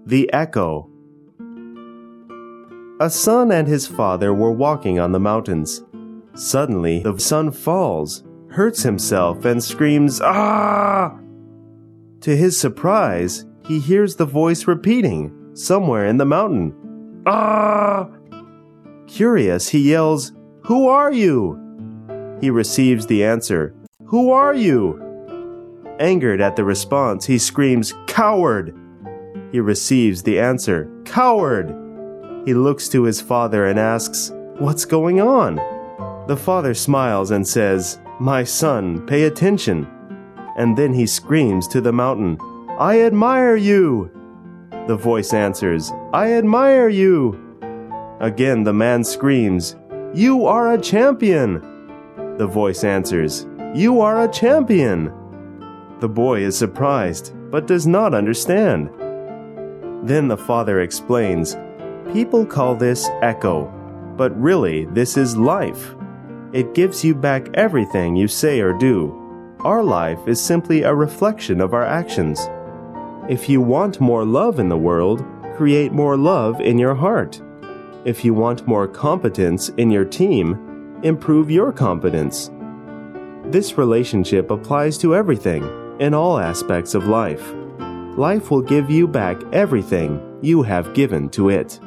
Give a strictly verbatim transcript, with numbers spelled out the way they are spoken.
The Echo. A son and his father were walking on the mountains. Suddenly, the son falls, hurts himself, and screams, "Ah!" To his surprise, he hears the voice repeating, somewhere in the mountain, "Ah!" Curious, he yells, "Who are you?" He receives the answer, "Who are you?" Angered at the response, he screams, "Coward!" He receives the answer, "Coward!" He looks to his father and asks, "What's going on?" The father smiles and says, "My son, pay attention." And then he screams to the mountain, "I admire you!" The voice answers, "I admire you!" Again the man screams, "You are a champion!" The voice answers, "You are a champion!" The boy is surprised, but does not understand. Then the father explains, "People call this echo, but really this is life. It gives you back everything you say or do. Our life is simply a reflection of our actions. If you want more love in the world, create more love in your heart. If you want more competence in your team, improve your competence." This relationship applies to everything, in all aspects of life. Life will give you back everything you have given to it.